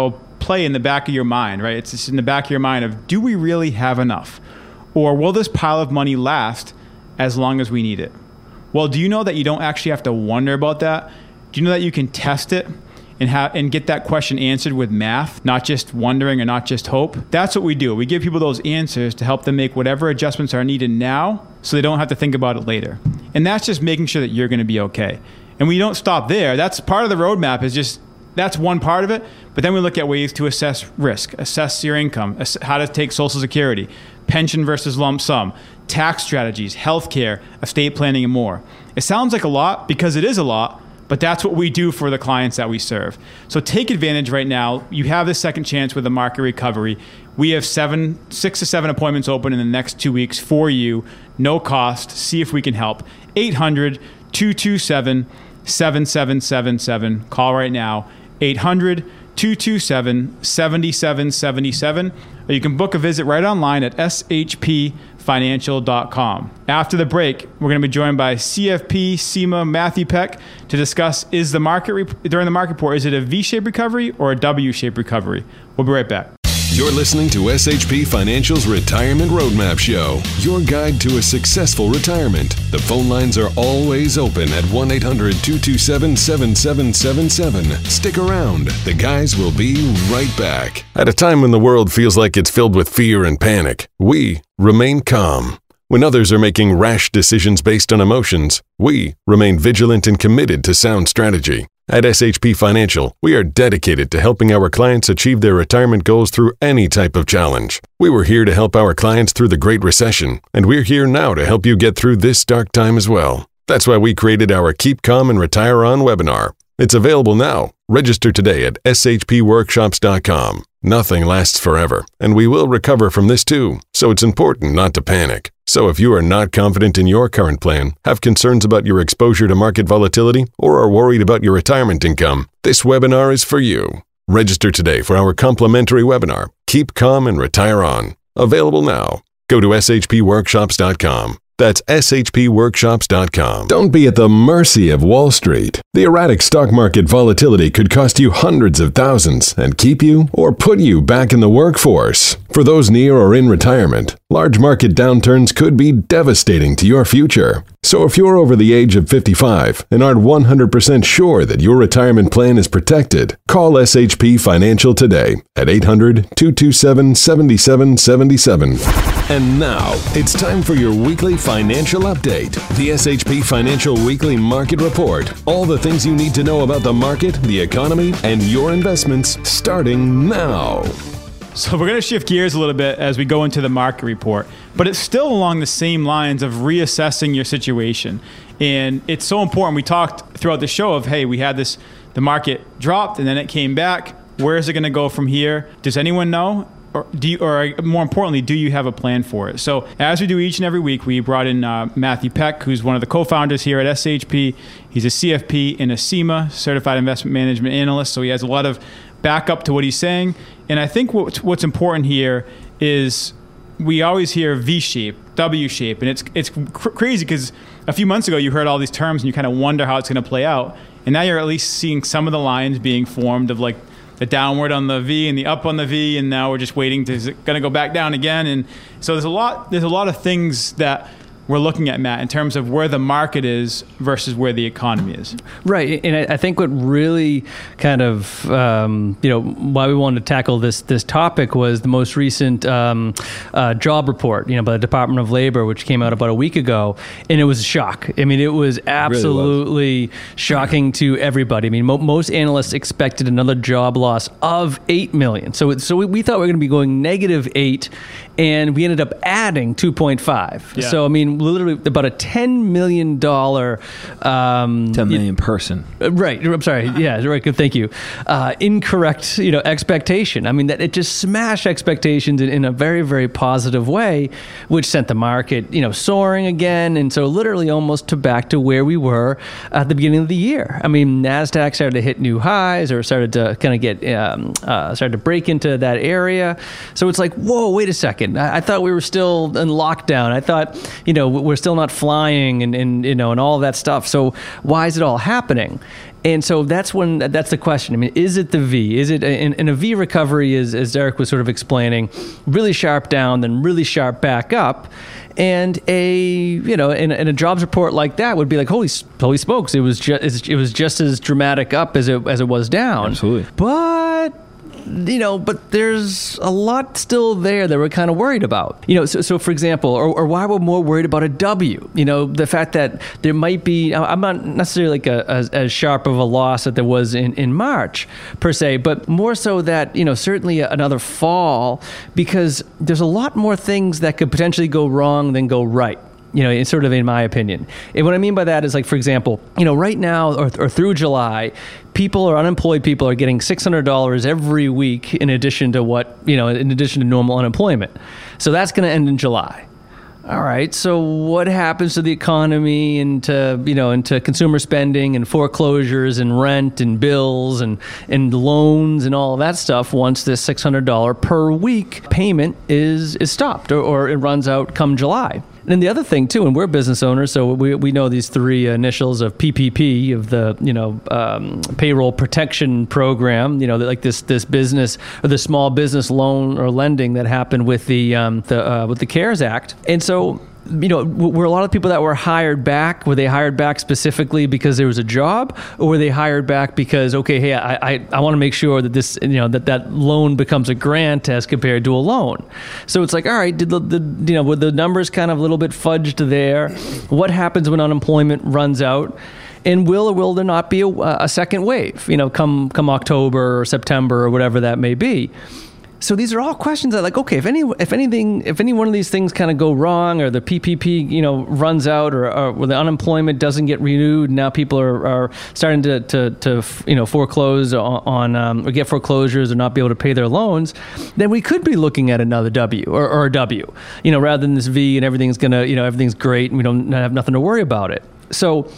play in the back of your mind, right? It's just in the back of your mind of, do we really have enough? Or will this pile of money last as long as we need it? Well, do you know that you don't actually have to wonder about that? Do you know that you can test it and have and get that question answered with math, not just wondering or not just hope? That's what we do. We give people those answers to help them make whatever adjustments are needed now so they don't have to think about it later. And that's just making sure that you're going to be okay. And we don't stop there. That's part of the roadmap, is just, that's one part of it. But then we look at ways to assess risk, assess your income, ass- how to take Social Security, pension versus lump sum, tax strategies, healthcare, estate planning, and more. It sounds like a lot because it is a lot, but that's what we do for the clients that we serve. So take advantage right now. You have this second chance with the market recovery. We have seven, six to seven appointments open in the next two weeks for you. No cost. See if we can help. eight hundred, two two seven, seven seven seven seven. Call right now. eight hundred, two two seven, seven seven seven seven. Or you can book a visit right online at s h p financial dot com. After the break, we're going to be joined by C F P, SEMA, Matthew Peck to discuss, is the market re- during the market report, is it a V-shaped recovery or a W-shaped recovery? We'll be right back. You're listening to S H P Financial's Retirement Roadmap Show, your guide to a successful retirement. The phone lines are always open at one eight hundred, two two seven, seven seven seven seven. Stick around. The guys will be right back. At a time when the world feels like it's filled with fear and panic, we remain calm. When others are making rash decisions based on emotions, we remain vigilant and committed to sound strategy. At S H P Financial, we are dedicated to helping our clients achieve their retirement goals through any type of challenge. We were here to help our clients through the Great Recession, and we're here now to help you get through this dark time as well. That's why we created our Keep Calm and Retire On webinar. It's available now. Register today at s h p workshops dot com. Nothing lasts forever, and we will recover from this too, so it's important not to panic. So if you are not confident in your current plan, have concerns about your exposure to market volatility, or are worried about your retirement income, this webinar is for you. Register today for our complimentary webinar, Keep Calm and Retire On. Available now. Go to s h p workshops dot com. That's s h p workshops dot com. Don't be at the mercy of Wall Street. The erratic stock market volatility could cost you hundreds of thousands and keep you or put you back in the workforce. For those near or in retirement, large market downturns could be devastating to your future. So if you're over the age of fifty-five and aren't one hundred percent sure that your retirement plan is protected, call S H P Financial today at eight hundred, two two seven, seven seven seven seven. And now, it's time for your weekly financial update. The S H P Financial Weekly Market Report. All the things you need to know about the market, the economy, and your investments starting now. So we're going to shift gears a little bit as we go into the market report, but it's still along the same lines of reassessing your situation. And it's so important. We talked throughout the show of, hey, we had this, the market dropped and then it came back. Where is it going to go from here? Does anyone know? Or do you, or more importantly, do you have a plan for it? So as we do each and every week, we brought in uh, Matthew Peck, who's one of the co-founders here at S H P. He's a C F P and a SEMA, Certified Investment Management Analyst. So he has a lot of backup to what he's saying. And I think what, what's important here is we always hear V-shape, W-shape, and it's it's cr- crazy because a few months ago you heard all these terms and you kind of wonder how it's going to play out. And now you're at least seeing some of the lines being formed of like the downward on the V and the up on the V, and now we're just waiting to, is it going to go back down again? And so there's a lot there's a lot of things that we're looking at, Matt, in terms of where the market is versus where the economy is. Right, and I think what really kind of, um, you know, why we wanted to tackle this this topic was the most recent um, uh, job report, you know, by the Department of Labor, which came out about a week ago, and it was a shock. I mean, it was absolutely really was. shocking to everybody. I mean, mo- most analysts expected another job loss of eight million. So, it, so we, we thought we were going to be going negative eight, and we ended up adding two point five. Yeah. So, I mean, literally about a ten million dollars... Um, ten million person. Right. I'm sorry. Yeah, right. Good. Thank you. Uh, incorrect, you know, expectation. I mean, that it just smashed expectations in, in a very, very positive way, which sent the market, you know, soaring again. And so literally almost to back to where we were at the beginning of the year. I mean, NASDAQ started to hit new highs or started to kind of get, um, uh, started to break into that area. So it's like, whoa, wait a second. happening? I, I thought we were still in lockdown. I thought, you know, we're still not flying and, and you know, and all that stuff. So why is it all happening? And so that's when that's the question. I mean, is it the V? Is it in, in a V recovery? Is, as Derek was sort of explaining, really sharp down, then really sharp back up. And a you know, in, in a jobs report like that would be like, holy holy smokes! It was just it was just as dramatic up as it as it was down. Absolutely. But you know, but there's a lot still there that we're kind of worried about. You know, so, so for example, or, or why we're more worried about a W. You know, the fact that there might be, I'm not necessarily like a, as, as sharp of a loss that there was in, in March per se, but more so that, you know, certainly another fall, because there's a lot more things that could potentially go wrong than go right. You know, it's sort of in my opinion. And what I mean by that is, like, for example, you know, right now or, or through July, people or unemployed people are getting six hundred dollars every week in addition to what, you know, in addition to normal unemployment. So that's going to end in July. All right. So what happens to the economy and to, you know, and to consumer spending and foreclosures and rent and bills and, and loans and all of that stuff once this six hundred dollars per week payment is, is stopped or, or it runs out come July? And then the other thing too, and we're business owners, so we we know these three initials of P P P, of the you know um, payroll protection program, you know, like this this business or the small business loan or lending that happened with the um, the uh, with the CARES Act, and so. You know, were a lot of people that were hired back, were they hired back specifically because there was a job, or were they hired back because, okay, hey, I I, I want to make sure that this, you know, that that loan becomes a grant as compared to a loan. So it's like, all right, did the, the you know, were the numbers kind of a little bit fudged there? What happens when unemployment runs out? And will or will there not be a, a second wave, you know, come come October or September or whatever that may be? So these are all questions that, like, okay, if any, if anything, if any one of these things kind of go wrong, or the P P P, you know, runs out, or, or the unemployment doesn't get renewed, now people are, are starting to, to, to, you know, foreclose on, on um, or get foreclosures or not be able to pay their loans, then we could be looking at another W or, or a W, you know, rather than this V and everything's gonna, you know, everything's great and we don't have nothing to worry about it. So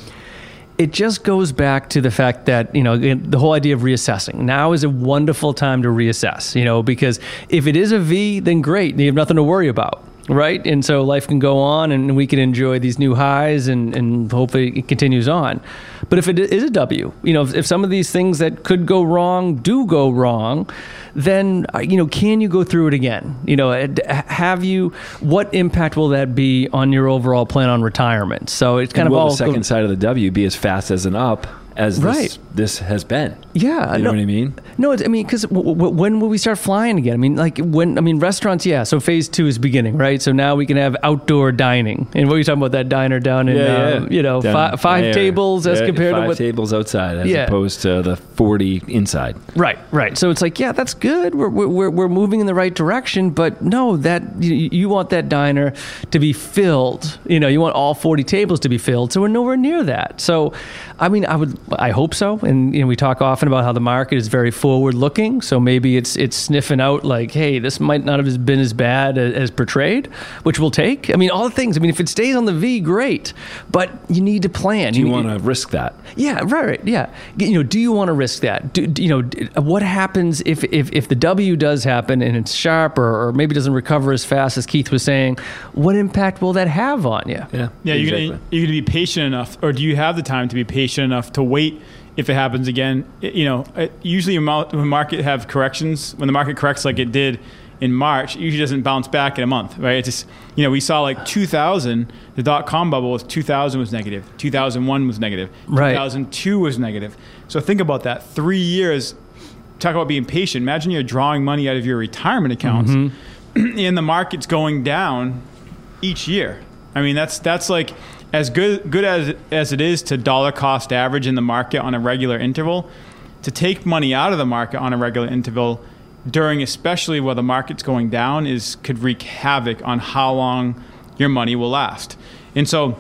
it just goes back to the fact that, you know, the whole idea of reassessing. Now is a wonderful time to reassess, you know, because if it is a V, then great. You have nothing to worry about, right? And so life can go on and we can enjoy these new highs and, and hopefully it continues on. But if it is a W, you know, if, if some of these things that could go wrong do go wrong, then, you know, can you go through it again? You know, have you, what impact will that be on your overall plan on retirement? So it's kind and of will all the second go- side of the W be as fast as an up as right. this, this has been? Yeah. You know no, what I mean? No, it's, I mean, because w- w- when will we start flying again? I mean, like when, I mean, restaurants, yeah. So phase two is beginning, right? So now we can have outdoor dining. And what are you talking about, that diner down in, yeah, um, yeah. you know, Down fi- five there. tables as yeah, compared five to what... tables outside as Yeah. opposed to the forty inside. Right, right. So it's like, yeah, that's good. We're we're we're moving in the right direction, but no, that you, you want that diner to be filled. You know, you want all forty tables to be filled. So we're nowhere near that. So, I mean, I would, I hope so. And you know, we talk often about how the market is very forward-looking. So maybe it's it's sniffing out like, hey, this might not have been as bad as, as portrayed, which we'll take. I mean, all the things. I mean, if it stays on the V, great. But you need to plan. Do you, you want to risk that? Yeah, right, right. Yeah. You know, do you want to risk that? Do, do, you know, what happens if, if, if the W does happen and it's sharp or, or maybe doesn't recover as fast as Keith was saying? What impact will that have on you? Yeah. Yeah, you're exactly. gonna you're gonna be patient enough, or do you have the time to be patient enough to wait if it happens again? It, you know, it, usually when the market have corrections, when the market corrects like it did in March, it usually doesn't bounce back in a month, right? It's just, you know, we saw like two thousand, the dot-com bubble was two thousand was negative, two thousand one was negative, right. two thousand two was negative. So think about that, three years. Talk about being patient. Imagine you're drawing money out of your retirement accounts mm-hmm. and the market's going down each year. I mean, that's that's like as good good as as it is to dollar cost average in the market on a regular interval, to take money out of the market on a regular interval during, especially while the market's going down, is could wreak havoc on how long your money will last. And so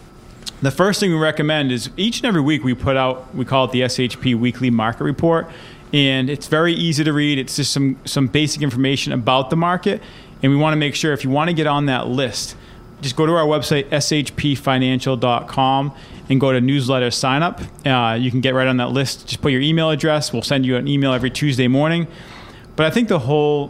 the first thing we recommend is each and every week we put out, we call it the S H P Weekly Market Report. And it's very easy to read. It's just some, some basic information about the market. And we want to make sure if you want to get on that list, just go to our website, s h p financial dot com, and go to newsletter sign up. Uh, you can get right on that list. Just put your email address. We'll send you an email every Tuesday morning. But I think the whole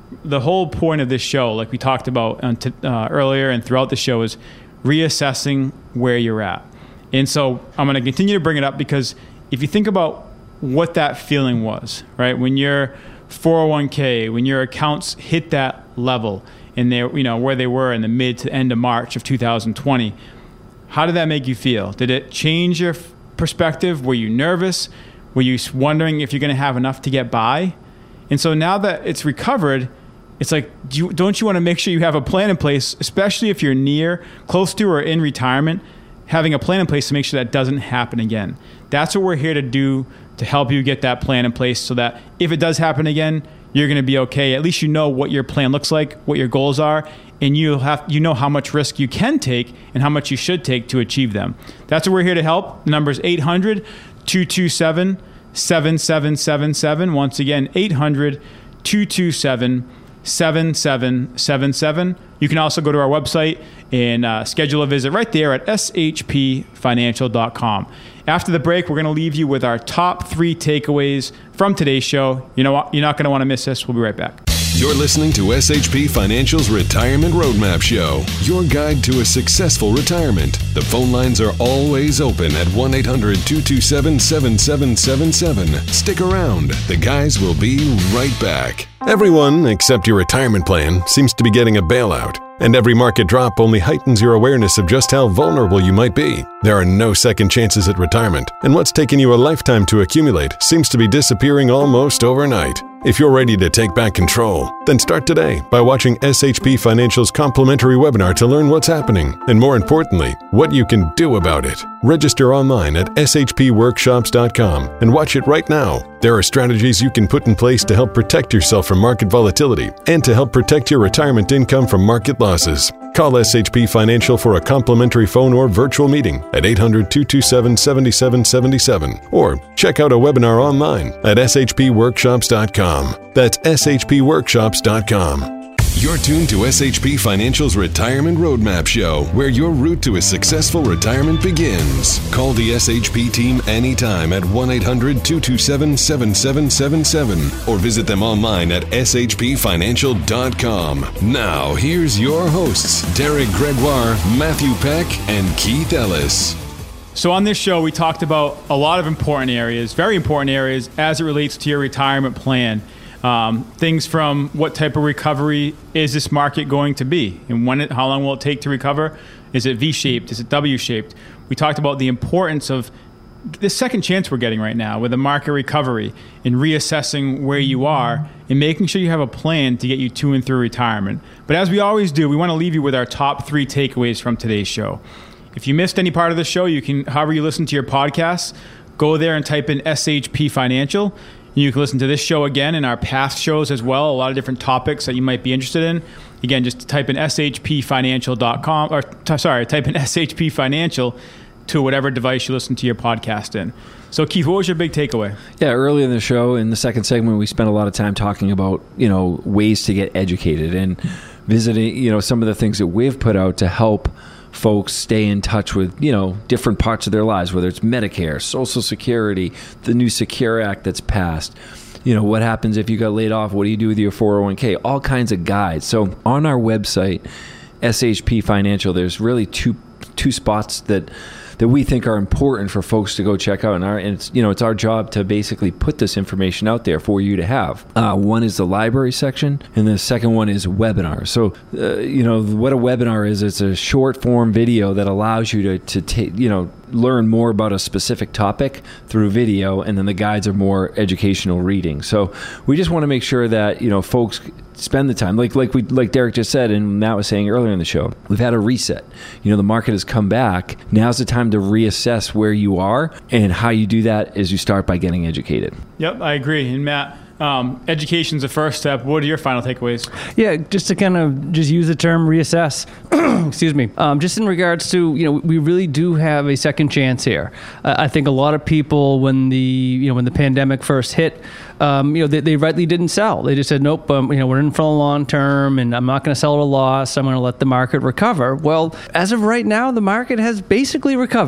the whole point of this show, like we talked about on t- uh, earlier and throughout the show, is reassessing where you're at. And so I'm going to continue to bring it up because if you think about what that feeling was, right, when your four oh one k, when your accounts hit that level and they, you know, where they were in the mid to end of March of two thousand twenty, how did that make you feel? Did it change your f- perspective? Were you nervous? Were you wondering if you're going to have enough to get by? And so now that it's recovered, it's like, do you, don't you want to make sure you have a plan in place, especially if you're near, close to, or in retirement, having a plan in place to make sure that doesn't happen again. That's what we're here to do, to help you get that plan in place so that if it does happen again, you're going to be okay. At least you know what your plan looks like, what your goals are, and you have you know how much risk you can take and how much you should take to achieve them. That's what we're here to help. The number is eight hundred, two two seven, seven seven seven seven. Once again, eight hundred, two two seven, seven seven seven seven. You can also go to our website and uh, schedule a visit right there at s h p financial dot com. After the break, we're going to leave you with our top three takeaways from today's show. You know what? You're not going to want to miss this. We'll be right back. You're listening to S H P Financial's Retirement Roadmap Show, your guide to a successful retirement. The phone lines are always open at one eight hundred, two two seven, seven seven seven seven. Stick around. The guys will be right back. Everyone except your retirement plan seems to be getting a bailout, and every market drop only heightens your awareness of just how vulnerable you might be. There are no second chances at retirement, and what's taken you a lifetime to accumulate seems to be disappearing almost overnight. If you're ready to take back control, then start today by watching S H P Financial's complimentary webinar to learn what's happening, and more importantly, what you can do about it. Register online at s h p workshops dot com and watch it right now. There are strategies you can put in place to help protect yourself from market volatility and to help protect your retirement income from market losses. Call S H P Financial for a complimentary phone or virtual meeting at eight hundred, two two seven, seven seven seven seven or check out a webinar online at s h p workshops dot com. That's s h p workshops dot com. You're tuned to S H P Financial's Retirement Roadmap Show, where your route to a successful retirement begins. Call the S H P team anytime at one eight hundred, two two seven, seven seven seven seven or visit them online at s h p financial dot com. Now, here's your hosts, Derek Gregoire, Matthew Peck, and Keith Ellis. So on this show, we talked about a lot of important areas, very important areas as it relates to your retirement plan. Um, things from what type of recovery is this market going to be, and when it, how long will it take to recover? Is it V-shaped? Is it W-shaped? We talked about the importance of the second chance we're getting right now with the market recovery and reassessing where you are and making sure you have a plan to get you to and through retirement. But as we always do, we want to leave you with our top three takeaways from today's show. If you missed any part of the show, you can, however you listen to your podcasts, go there and type in S H P Financial. You can listen to this show again and our past shows as well, a lot of different topics that you might be interested in. Again, just type in s h p financial dot com, or t- sorry, type in S H P Financial to whatever device you listen to your podcast in. So Keith, what was your big takeaway? Yeah, earlier in the show, in the second segment, we spent a lot of time talking about, you know, ways to get educated and visiting, you know, some of the things that we've put out to help folks stay in touch with, you know, different parts of their lives, whether it's Medicare, Social Security, the new Secure Act that's passed. You know, what happens if you got laid off? What do you do with your four oh one k? All kinds of guides. So on our website, S H P Financial, there's really two two spots that that we think are important for folks to go check out. And, our, and it's, you know, it's our job to basically put this information out there for you to have. Uh, one is the library section, and the second one is webinars. So, uh, you know, what a webinar is, it's a short form video that allows you to, to take, you know, learn more about a specific topic through video, and then the guides are more educational reading. So we just want to make sure that, you know, folks spend the time, like like we like Derek just said, and Matt was saying earlier in the show, we've had a reset. You know, the market has come back. Now's the time to reassess where you are, and how you do that is you start by getting educated. Yep, I agree. And Matt, um, education's the first step. What are your final takeaways? Yeah, just to kind of just use the term reassess. Excuse me. Um, just in regards to, you know, we really do have a second chance here. Uh, I think a lot of people, when the, you know, when the pandemic first hit, um, you know, they, they rightly didn't sell. They just said, nope, um, you know, we're in for the long term, and I'm not going to sell at a loss. I'm going to let the market recover. Well, as of right now, the market has basically recovered.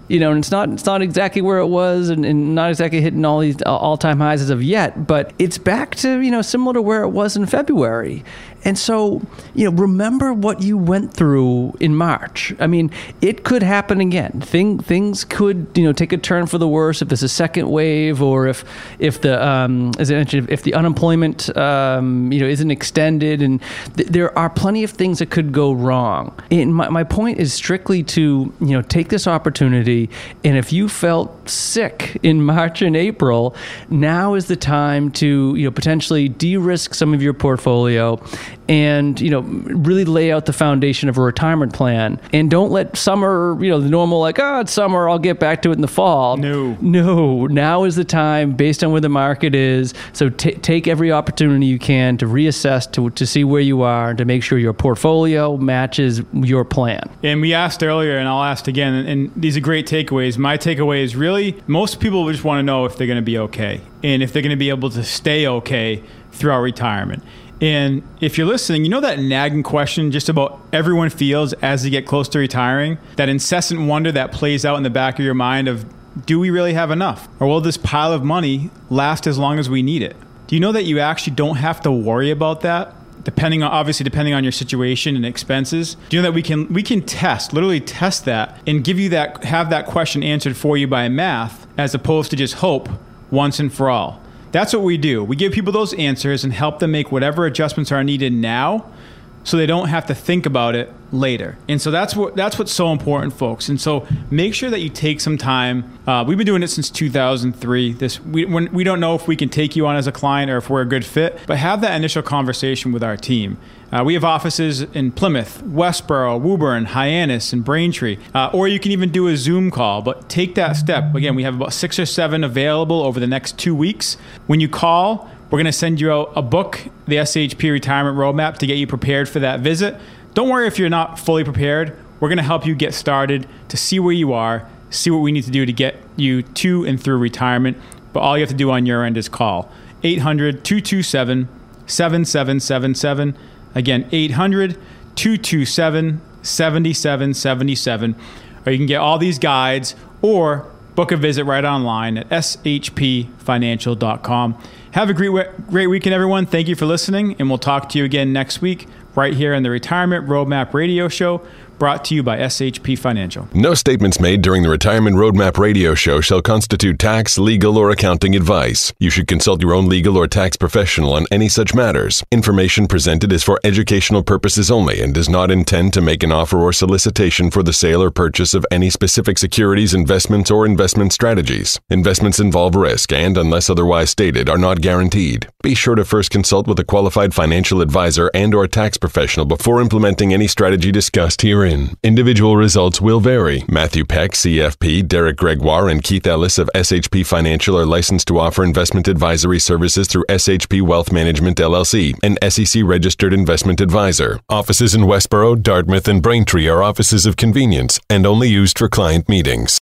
You know, and it's not it's not exactly where it was, and, and not exactly hitting all these all-time highs as of yet, but it's back to, you know, similar to where it was in February. And so, you know, remember what you went through in March. I mean, it could happen again. Thing, things could, you know, take a turn for the worse if there's a second wave, or if if the um, as I mentioned, if the unemployment um, you know isn't extended, and th- there are plenty of things that could go wrong. And my my point is strictly to, you know, take this opportunity. And if you felt sick in March and April, now is the time to, you know, potentially de-risk some of your portfolio, and, you know, really lay out the foundation of a retirement plan. And don't let summer, you know, the normal, like, oh, it's summer, I'll get back to it in the fall. No. No. Now is the time, based on where the market is. So t- take every opportunity you can to reassess, to, to see where you are, and to make sure your portfolio matches your plan. And we asked earlier, and I'll ask again, and these are great takeaways. My takeaway is really, most people just want to know if they're going to be okay, and if they're going to be able to stay okay throughout retirement. And if you're listening, you know that nagging question just about everyone feels as they get close to retiring? That incessant wonder that plays out in the back of your mind of, do we really have enough? Or will this pile of money last as long as we need it? Do you know that you actually don't have to worry about that? Depending on, obviously depending on your situation and expenses. Do you know that we can we can test, literally test that, and give you that, have that question answered for you by math, as opposed to just hope once and for all. That's what we do. We give people those answers and help them make whatever adjustments are needed now, so they don't have to think about it later. And so that's what that's what's so important, folks. And so make sure that you take some time. Uh, we've been doing it since two thousand three. This we when, we don't know if we can take you on as a client or if we're a good fit, but have that initial conversation with our team. Uh, we have offices in Plymouth, Westboro, Woburn, Hyannis, and Braintree. Uh, or you can even do a Zoom call, but take that step. Again, we have about six or seven available over the next two weeks. When you call, we're going to send you out a book, the S H P Retirement Roadmap, to get you prepared for that visit. Don't worry if you're not fully prepared. We're going to help you get started to see where you are, see what we need to do to get you to and through retirement. But all you have to do on your end is call eight hundred, two two seven, seven seven seven seven. Again, eight hundred, two two seven, seven seven seven seven. Or you can get all these guides or book a visit right online at s h p financial dot com. Have a great, great weekend, everyone. Thank you for listening, and we'll talk to you again next week right here on the Retirement Roadmap Radio Show, brought to you by S H P Financial. No statements made during the Retirement Roadmap Radio Show shall constitute tax, legal, or accounting advice. You should consult your own legal or tax professional on any such matters. Information presented is for educational purposes only and does not intend to make an offer or solicitation for the sale or purchase of any specific securities, investments, or investment strategies. Investments involve risk and, unless otherwise stated, are not guaranteed. Be sure to first consult with a qualified financial advisor and or tax professional before implementing any strategy discussed herein. Individual results will vary. Matthew Peck, C F P, Derek Gregoire, and Keith Ellis of S H P Financial are licensed to offer investment advisory services through S H P Wealth Management, L L C, an S E C-registered investment advisor. Offices in Westboro, Dartmouth, and Braintree are offices of convenience and only used for client meetings.